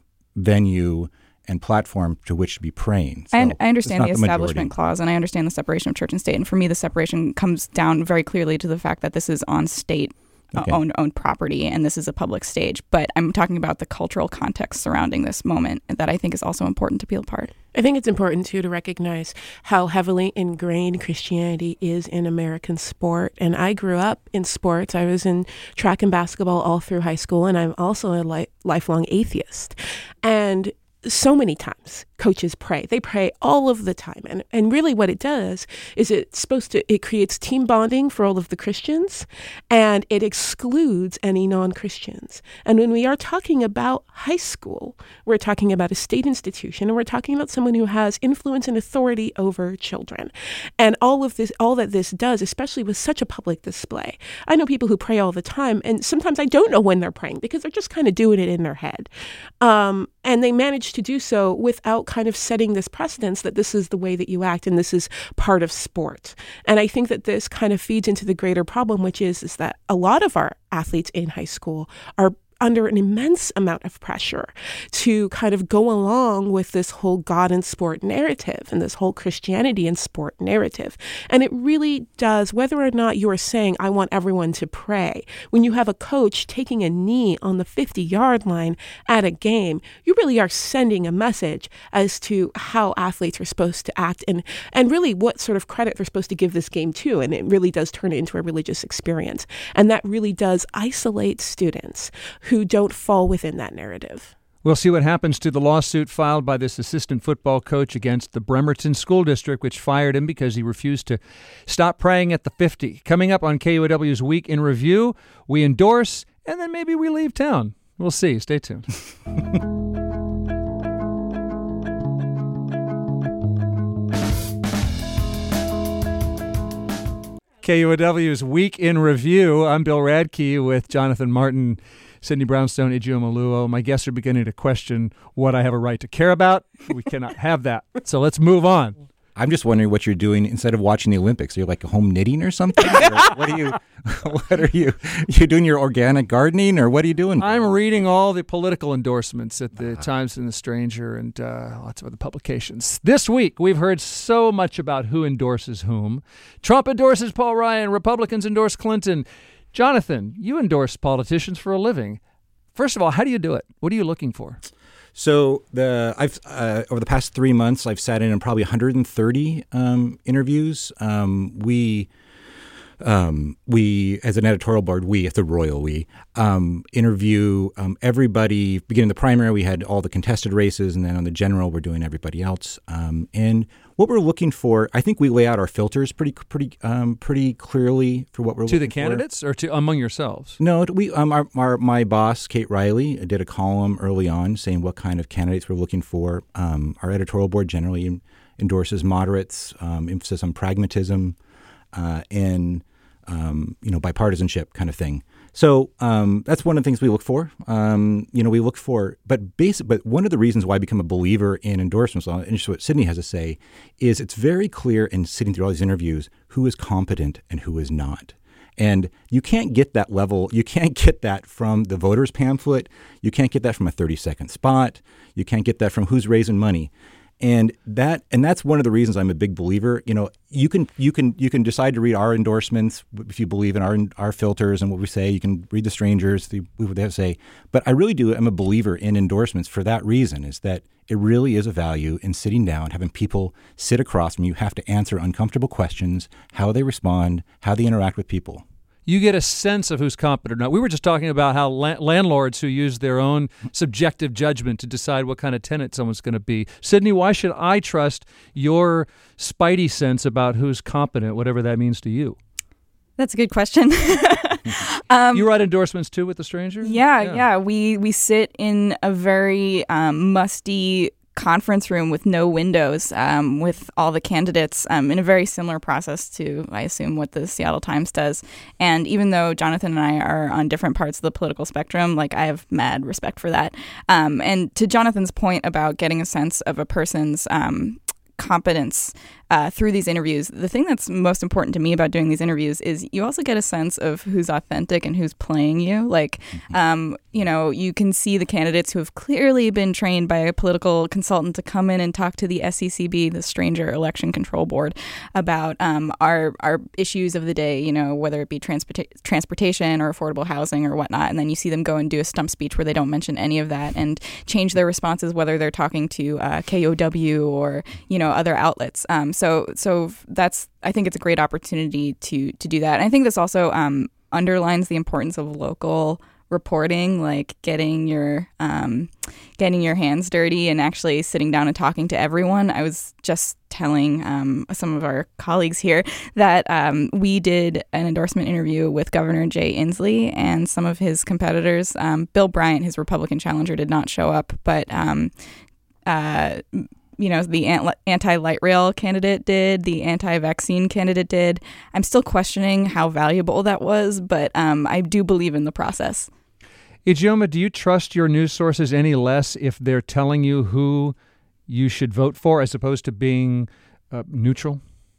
venue and platform to which to be praying? So I, I understand the the Establishment majority. Clause, and I understand the separation of church and state. And for me, the separation comes down very clearly to the fact that this is on state Okay. uh, owned, owned property, and this is a public stage. But I'm talking about the cultural context surrounding this moment that I think is also important to peel apart. I think it's important, too, to recognize how heavily ingrained Christianity is in American sport. And I grew up in sports. I was in track and basketball all through high school, and I'm also a li- lifelong atheist. And so many times coaches pray. They pray all of the time. And and really what it does is it's supposed to, it creates team bonding for all of the Christians, and it excludes any non-Christians. And when we are talking about high school, we're talking about a state institution, and we're talking about someone who has influence and authority over children. And all of this, all that this does, especially with such a public display. I know people who pray all the time, and sometimes I don't know when they're praying because they're just kind of doing it in their head. Um, and they manage to do so without kind of setting this precedence that this is the way that you act and this is part of sport. And I think that this kind of feeds into the greater problem, which is, is that a lot of our athletes in high school are under an immense amount of pressure to kind of go along with this whole God and sport narrative and this whole Christianity and sport narrative. And it really does, whether or not you are saying, I want everyone to pray, when you have a coach taking a knee on the fifty-yard line at a game, you really are sending a message as to how athletes are supposed to act and, and really what sort of credit they're supposed to give this game to. And it really does turn it into a religious experience. And that really does isolate students who who don't fall within that narrative. We'll see what happens to the lawsuit filed by this assistant football coach against the Bremerton School District, which fired him because he refused to stop praying at the fifty. Coming up on K U O W's Week in Review, we endorse, and then maybe we leave town. We'll see. Stay tuned. K U O W's Week in Review. I'm Bill Radke with Jonathan Martin, Sydney Brownstone, Ijeoma Oluo. My guests are beginning to question what I have a right to care about. We cannot have that. So let's move on. I'm just wondering what you're doing instead of watching the Olympics. Are you like home knitting or something? Or what are you? What are you? You doing your organic gardening, or what are you doing? I'm reading all the political endorsements at the Times and the Stranger and uh, lots of other publications. This week, we've heard so much about who endorses whom. Trump endorses Paul Ryan. Republicans endorse Clinton. Jonathan, you endorse politicians for a living. First of all, how do you do it? What are you looking for? So the I've uh, over the past three months, I've sat in on probably one hundred thirty um, interviews. Um, we um, we as an editorial board, we at the Royal we um, interview um, everybody. Beginning the primary, we had all the contested races, and then on the general, we're doing everybody else. Um, and what we're looking for, I think we lay out our filters pretty pretty um, pretty clearly for what we're to looking the candidates for. or to among yourselves. No, we um our, our my boss Kate Riley did a column early on saying what kind of candidates we're looking for. Um, our editorial board generally endorses moderates, um, emphasis on pragmatism, uh, and um, you know bipartisanship kind of thing. So um, that's one of the things we look for. Um, you know, we look for, but basic. But one of the reasons why I become a believer in endorsements, I'm interested in what Sydney has to say, is it's very clear in sitting through all these interviews who is competent and who is not. And you can't get that level. You can't get that from the voters pamphlet. You can't get that from a thirty-second spot. You can't get that from who's raising money. And that and that's one of the reasons I'm a big believer. You know, you can you can you can decide to read our endorsements if you believe in our our filters and what we say. You can read the Strangers, the, what they have to say. But I really do. I'm a believer in endorsements for that reason. Is that it really is a value in sitting down, having people sit across from you, have to answer uncomfortable questions, how they respond, how they interact with people. You get a sense of who's competent or not. We were just talking about how la- landlords who use their own subjective judgment to decide what kind of tenant someone's going to be. Sydney, why should I trust your spidey sense about who's competent, whatever that means to you? That's a good question. um, you write endorsements too with the Strangers? Yeah, yeah. yeah. We we sit in a very um, musty conference room with no windows um, with all the candidates um, in a very similar process to, I assume, what the Seattle Times does. And even though Jonathan and I are on different parts of the political spectrum, like I have mad respect for that. Um, and to Jonathan's point about getting a sense of a person's um, competence uh, through these interviews, the thing that's most important to me about doing these interviews is you also get a sense of who's authentic and who's playing you. Like, mm-hmm. um, you know, you can see the candidates who have clearly been trained by a political consultant to come in and talk to the S E C B, the Stranger Election Control Board, about um, our our issues of the day, you know, whether it be transporta- transportation or affordable housing or whatnot. And then you see them go and do a stump speech where they don't mention any of that and change their responses, whether they're talking to uh, K U O W or, you know, other outlets. Um, so so that's, I think it's a great opportunity to to do that. And I think this also um, underlines the importance of local reporting, like getting your um, getting your hands dirty and actually sitting down and talking to everyone. I was just telling um, some of our colleagues here that um, we did an endorsement interview with Governor Jay Inslee and some of his competitors. Um, Bill Bryant, his Republican challenger, did not show up, but um, uh, you know, the anti-light rail candidate did, the anti-vaccine candidate did. I'm still questioning how valuable that was, but um, I do believe in the process. Ijeoma, do you trust your news sources any less if they're telling you who you should vote for as opposed to being uh, neutral?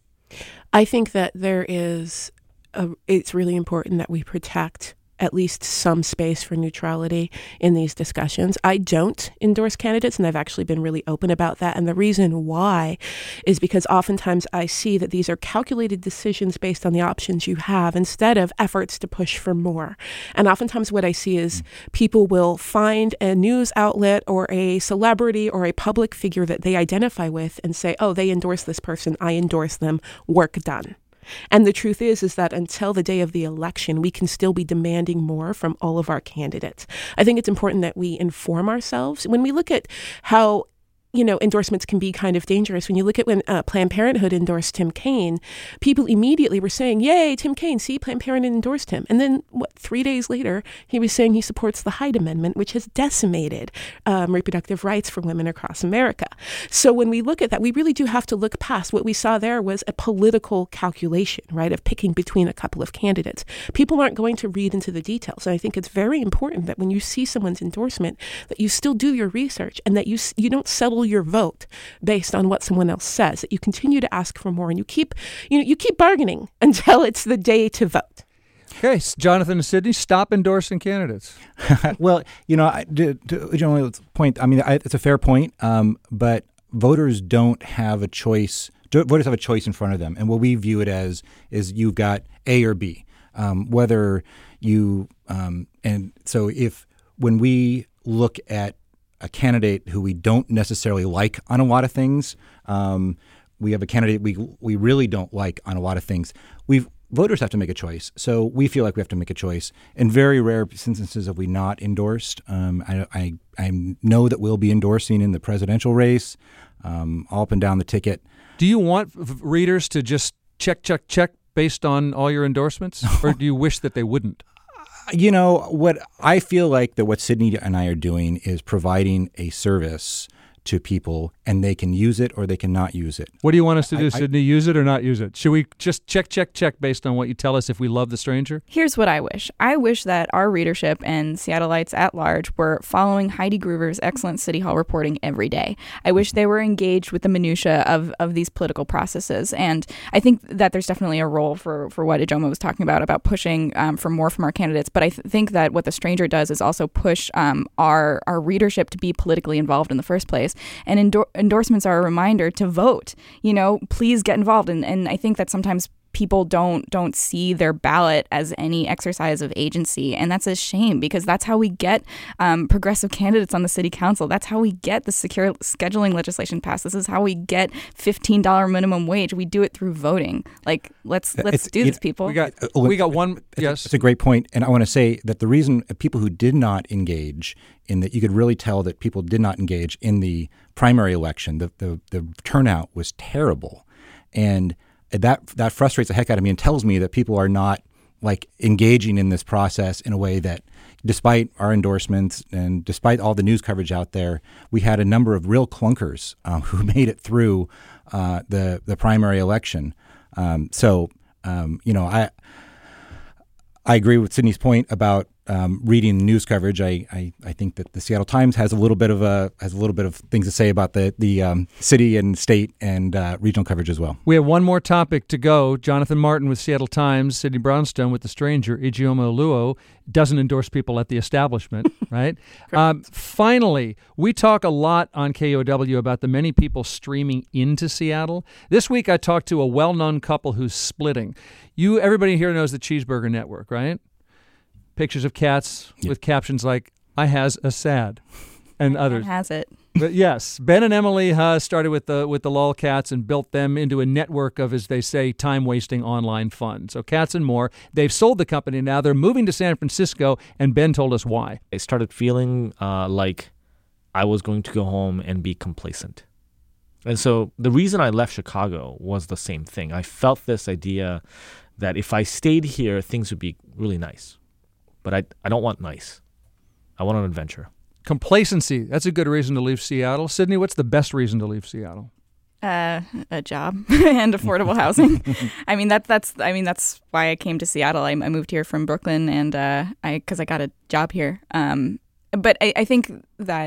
I think that there is, a, it's really important that we protect at least some space for neutrality in these discussions. I don't endorse candidates, and I've actually been really open about that. And the reason why is because oftentimes I see that these are calculated decisions based on the options you have instead of efforts to push for more. And oftentimes what I see is people will find a news outlet or a celebrity or a public figure that they identify with and say, oh, they endorse this person, I endorse them, work done. And the truth is, is that until the day of the election, we can still be demanding more from all of our candidates. I think it's important that we inform ourselves. When we look at how, you know, endorsements can be kind of dangerous. When you look at when uh, Planned Parenthood endorsed Tim Kaine, people immediately were saying, yay, Tim Kaine, see, Planned Parenthood endorsed him. And then, what, three days later, he was saying he supports the Hyde Amendment, which has decimated um, reproductive rights for women across America. So when we look at that, we really do have to look past. What we saw there was a political calculation, right, of picking between a couple of candidates. People aren't going to read into the details. And I think it's very important that when you see someone's endorsement, that you still do your research and that you you don't settle your vote based on what someone else says, that you continue to ask for more and you keep you know you keep bargaining until it's the day to vote. Okay, Jonathan and Sydney, stop endorsing candidates. Well, you know, I, to, to Jonathan's point, I mean, I, it's a fair point, um, but voters don't have a choice. Voters have a choice in front of them, and what we view it as is you've got A or B. Um, whether you um, and so if when we look at a candidate who we don't necessarily like on a lot of things. Um, we have a candidate we we really don't like on a lot of things. We've voters have to make a choice, so we feel like we have to make a choice. In very rare instances have we not endorsed. Um, I, I I know that we'll be endorsing in the presidential race, um, all up and down the ticket. Do you want v- readers to just check, check, check based on all your endorsements, or do you wish that they wouldn't? You know, what I feel like that what Sydney and I are doing is providing a service to people, and they can use it or they can not use it. What do you want us to do, I, Sydney? I, use it or not use it? Should we just check, check, check based on what you tell us if we love the stranger? Here's what I wish. I wish that our readership and Seattleites at large were following Heidi Groover's excellent City Hall reporting every day. I wish they were engaged with the minutia of, of these political processes. And I think that there's definitely a role for, for what Ijeoma was talking about, about pushing um, for more from our candidates. But I th- think that what the stranger does is also push um, our, our readership to be politically involved in the first place. And endor- endorsements are a reminder to vote. You know, please get involved. And, and I think that sometimes people don't don't see their ballot as any exercise of agency. And that's a shame, because that's how we get um, progressive candidates on the city council. That's how we get the secure scheduling legislation passed. This is how we get fifteen dollars minimum wage. We do it through voting. Like, let's let's it's, do it, this, people. We got we got one. It's, yes, it's a great point, and I want to say that the reason people who did not engage in that, you could really tell that people did not engage in the primary election. The the, the turnout was terrible, and that that frustrates the heck out of me and tells me that people are not like engaging in this process in a way that, despite our endorsements and despite all the news coverage out there, we had a number of real clunkers um, who made it through uh, the the primary election. Um, so um, you know, I I agree with Sydney's point about um, reading news coverage. I, I, I think that the Seattle Times has a little bit of a has a little bit of things to say about the the um, city and state and uh, regional coverage as well. We have one more topic to go. Jonathan Martin with Seattle Times, Sydney Brownstone with The Stranger, Ijeoma Oluo doesn't endorse people at the establishment, right? Um, finally, we talk a lot on K O W about the many people streaming into Seattle. This week, I talked to a well-known couple who's splitting. You, everybody here knows the Cheeseburger Network, right? Pictures of cats yep. with captions like, I has a sad, and others. Has it. But yes, Ben and Emily uh, started with the with the lolcats and built them into a network of, as they say, time-wasting online fun. So Cats and More, they've sold the company now. They're moving to San Francisco, and Ben told us why. I started feeling uh, like I was going to go home and be complacent. And so the reason I left Chicago was the same thing. I felt this idea that if I stayed here, things would be really nice. But I I don't want nice. I want an adventure. Complacency. That's a good reason to leave Seattle. Sydney, what's the best reason to leave Seattle? Uh, a job and affordable housing. I mean, that, that's I mean that's why I came to Seattle. I, I moved here from Brooklyn, and uh, I because I got a job here. Um, but I, I think that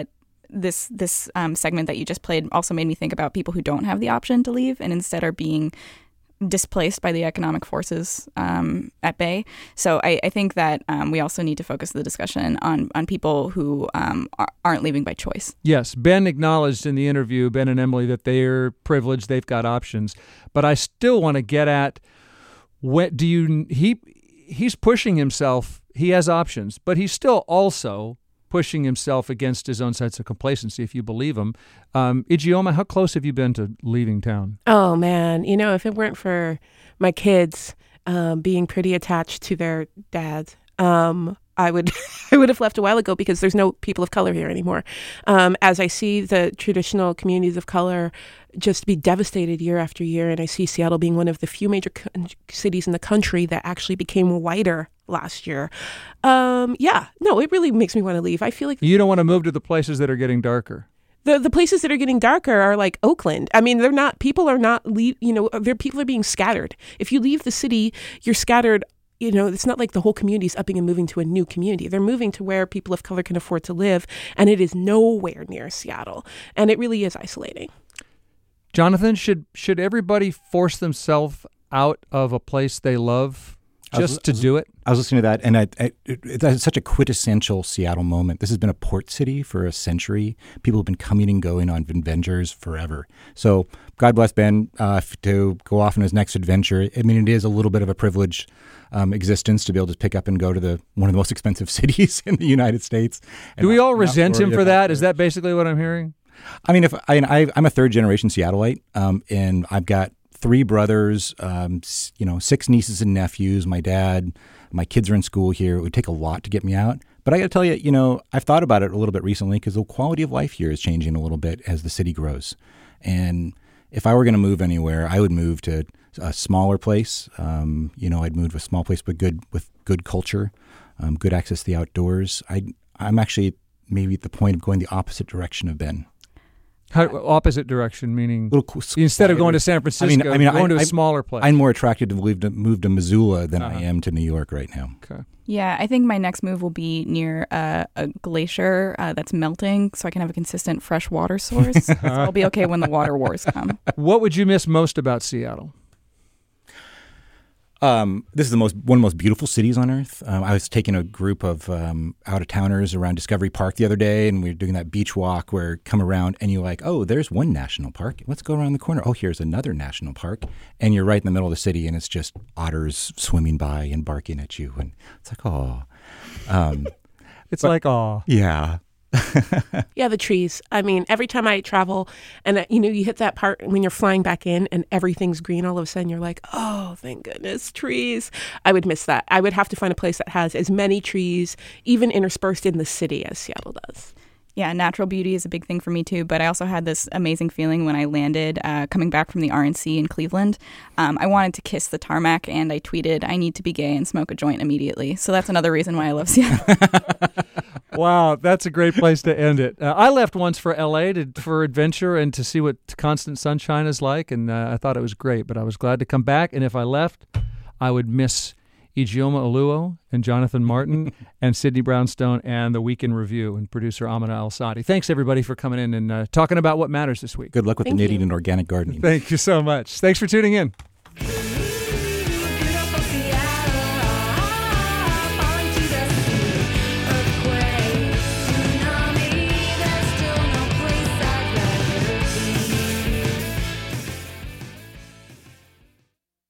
this this um, segment that you just played also made me think about people who don't have the option to leave and instead are being displaced by the economic forces um, at bay. So I, I think that um, we also need to focus the discussion on on people who um, are, aren't leaving by choice. Yes, Ben acknowledged in the interview, Ben and Emily, that they're privileged, they've got options. But I still want to get at, what do you? He he's pushing himself. He has options, but he's still also pushing himself against his own sense of complacency, if you believe him. Um, Ijeoma, how close have you been to leaving town? Oh, man. You know, if it weren't for my kids um, being pretty attached to their dads, um, I would I would have left a while ago because there's no people of color here anymore. Um, as I see the traditional communities of color just be devastated year after year, and I see Seattle being one of the few major co- cities in the country that actually became whiter last year. Um, yeah, no, it really makes me want to leave. I feel like You don't want to move to the places that are getting darker. The the places that are getting darker are like Oakland. I mean, they're not, people are not, leave, you know, their people are being scattered. If you leave the city, you're scattered. You know, it's not like the whole community is upping and moving to a new community. They're moving to where people of color can afford to live, and it is nowhere near Seattle. And it really is isolating. Jonathan, should should everybody force themselves out of a place they love just to do it? I was listening to that, and I, I, it, it's such a quintessential Seattle moment. This has been a port city for a century. People have been coming and going on adventures forever. So God bless Ben uh, to go off on his next adventure. I mean, it is a little bit of a privileged um, existence to be able to pick up and go to the one of the most expensive cities in the United States. Do we all resent him for that? Is that? that basically what I'm hearing? I mean, if I, I I'm a third generation Seattleite, um, and I've got three brothers, um, you know, six nieces and nephews. My dad, my kids are in school here. It would take a lot to get me out. But I got to tell you, you know, I've thought about it a little bit recently because the quality of life here is changing a little bit as the city grows. And if I were going to move anywhere, I would move to a smaller place. Um, you know, I'd move to a small place, but good with good culture, um, good access to the outdoors. I I'm actually maybe at the point of going the opposite direction of Ben. How, opposite direction, meaning Little, instead of going to San Francisco, I mean, I mean, going I, to a I, smaller place. I'm more attracted to move to, move to Missoula than Uh-huh. I am to New York right now. Okay. Yeah, I think my next move will be near uh, a glacier uh, that's melting so I can have a consistent fresh water source. So I'll be okay when the water wars come. What would you miss most about Seattle? Um, this is the most one of the most beautiful cities on earth. Um, I was taking a group of um, out-of-towners around Discovery Park the other day, and we were doing that beach walk where you come around and you're like, oh, there's one national park. Let's go around the corner. Oh, here's another national park. And you're right in the middle of the city, and it's just otters swimming by and barking at you. And it's like, oh. Um, It's but- like, aw. yeah. Yeah, the trees. I mean, every time I travel and, uh, you know, you hit that part when you're flying back in and everything's green, all of a sudden you're like, oh, thank goodness, trees. I would miss that. I would have to find a place that has as many trees, even interspersed in the city, as Seattle does. Yeah, natural beauty is a big thing for me too, but I also had this amazing feeling when I landed uh, coming back from the R N C in Cleveland. Um, I wanted to kiss the tarmac, and I tweeted, I need to be gay and smoke a joint immediately. So that's another reason why I love Seattle. Wow, that's a great place to end it. Uh, I left once for L A to, for adventure and to see what constant sunshine is like, and uh, I thought it was great, but I was glad to come back, and if I left, I would miss Ijeoma Oluo and Jonathan Martin and Sydney Brownstone and the Week in Review and producer Amina Al-Sadi. Thanks, everybody, for coming in and uh, talking about what matters this week. Good luck with Thank the knitting you. and organic gardening. Thank you so much. Thanks for tuning in.